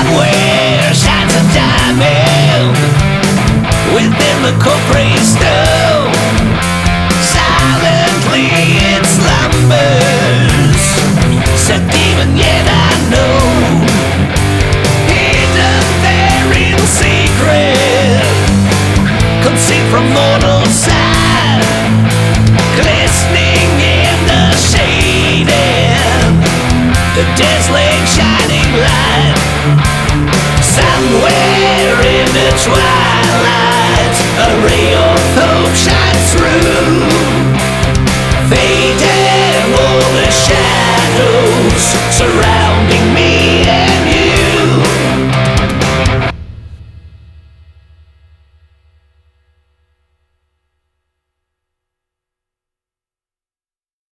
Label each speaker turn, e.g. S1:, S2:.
S1: Somewhere shines a diamond within the cold gray stone. Silently it slumbers, said demon yet I know. Hidden there in secret, concealed from mortal sight, glistening in the shade and the dazzling shining light. Somewhere in the twilight, a ray of hope shines through, fading all the shadows surround.